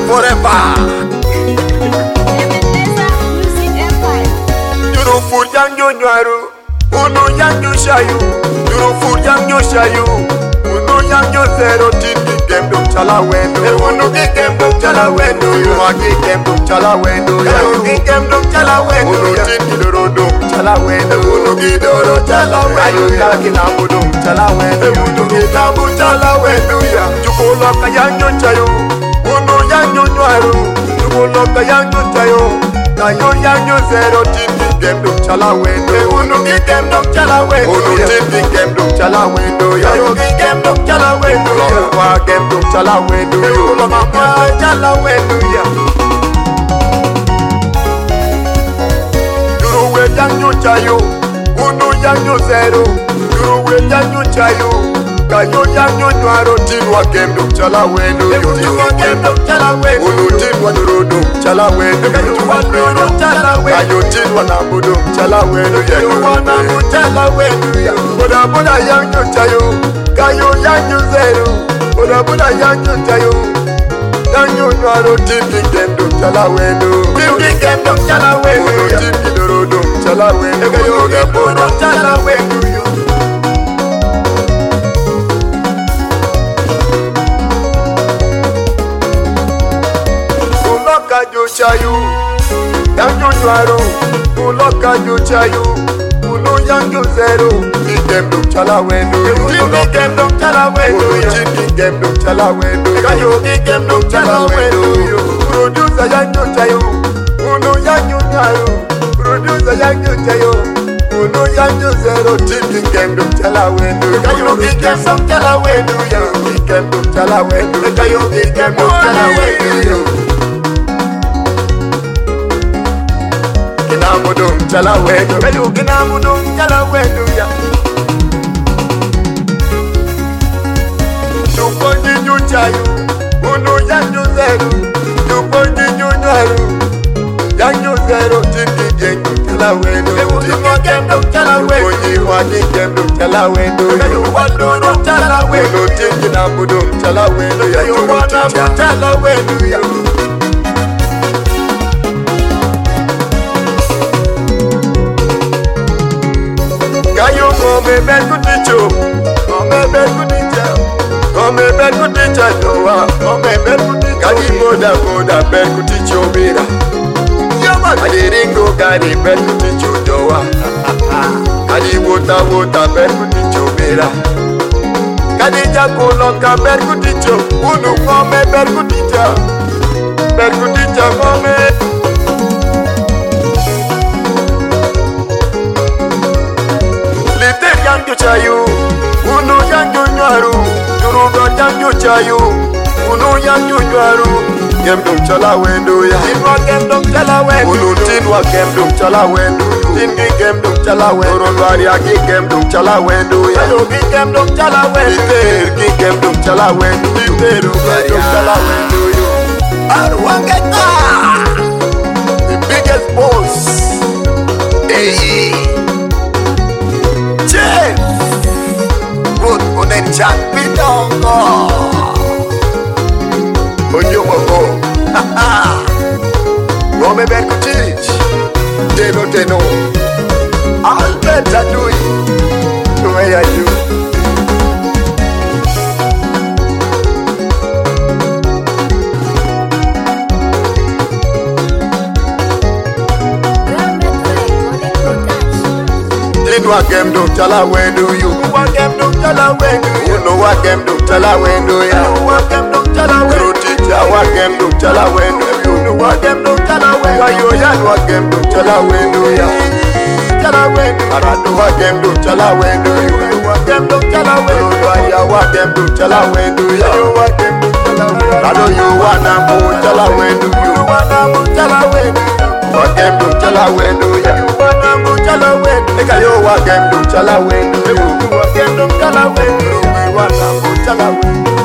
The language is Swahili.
forever. Juru furjang yo nyaru, uno yang yo shayu. Juru furjang yo shayu, uno yang yo zero tindi kem dum chala wendo. Uno ki kem dum chala wendo, yo ki kem dum chala wendo. Yo ki kem dum chala wendo, uno tindi doro dum chala wendo. Uno ki doro chala wendo, ayo ya ki namu dum chala wendo. Uno ki namu chala wendo ya. Jukola kayang yo chayo, uno yang yo nyaru. Jukola kayang yo chayo. Kayo yang yo zero tindi kem dum chala wendo. Uno ki kem dum chala wendo. Uno tindi kem dum chala wendo. Yo ki kem dum chala wendo. Yo wa kem dum chala wendo. Yo mama chala wendo ya. Juru we yang yo chayo. Uno yang yo zero. Juru we yang yo chayo. Kayo yang yo nwaro tinwa kem dum chala wendo. Yo tinwa kem dum chala wendo. Uno tinwa duro dum chala wendo. Kayo tinwa duro chala wendo. Kayo tinwa namu dum chala wendo. Yo namu chala wendo ya. Boda boda yang yo chayo. Kayo yang yo zero. Boda boda yang yo chayo. Yang yo nwaro tinwa kem dum chala wendo. Tinwa kem dum chala wendo. Uno tinwa duro dum chala wendo. Kayo kem dum chala wendo yo. Kajo chayu, yang yo nwaro. Uloka yo chayu, uno yang yo zero. Kem dum chala wendo. Uno kem dum chala wendo. Uno kem dum chala wendo. Kayo kem dum chala wendo. Producer yang yo chayu, uno yang yo nwaro. Producer yang yo chayu, uno yang yo zero. Kem dum chala wendo. Kayo kem dum chala wendo. Kem dum chala wendo. Kayo kem dum chala wendo. Kinamu dum chala wendo. Kayo kinamu dum chala wendo ya. Tuponji nyu chayu, uno yang yo zero. Tuponji nyu nyaru, yang yo zero. Tindi kem dum chala wendo. Tindi kem dum chala wendo. Tuponji waki kem dum chala wendo. Kayo wando dum chala wendo. Tindi namu dum chala wendo. Kayo namu chala wendo ya. Kayo come back to the show, come back to the show, come back to the show, come back to the show. Kadi boda back to the show mira. Yaman, kadi ringo kadi back to the show doa. Kadi wota back to the show mira. Kadi jako loka back to the show, unu come back to the show, back to the show come. Yang yo chayu, uno yang yo nyaru. Juru god yang yo chayu, uno yang yo nyaru. Kem dum chala wendo ya. Tinwa kem dum chala wendo. Uno tinwa kem dum chala wendo. Tingi kem dum chala wendo. Rodwari aki kem dum chala wendo ya. Yo ki kem dum chala wendo. Iter ki kem dum chala wendo. Iter kem dum chala wendo yo. Arwangeta, the biggest boss. Hey. Good onen chat bidongo. Oyo mogo. Rome berku teach. Teno. Albert adui. Tuwe ya you. Tinwa kem dum chala wendo you. Wa kem dum chala wendo. Uno wa kem dum chala wendo ya. Wa kem dum chala wendo. Tita wa kem dum chala wendo. Uno wa kem dum chala wendo. Ayo ya wa kem dum chala wendo ya. Chala wendo. Arado wa kem dum chala wendo. Wa kem dum chala wendo. Aya wa kem dum chala wendo ya. Wa kem dum chala wendo. Arado you wa na mo chala wendo. You wa na mo chala wendo. Wa kem dum chala wendo ya. Wa na mo chala wendo. Kayo wa kem dum chala wendo. Wa kem dum chala wendo. Wa na mo chala wendo.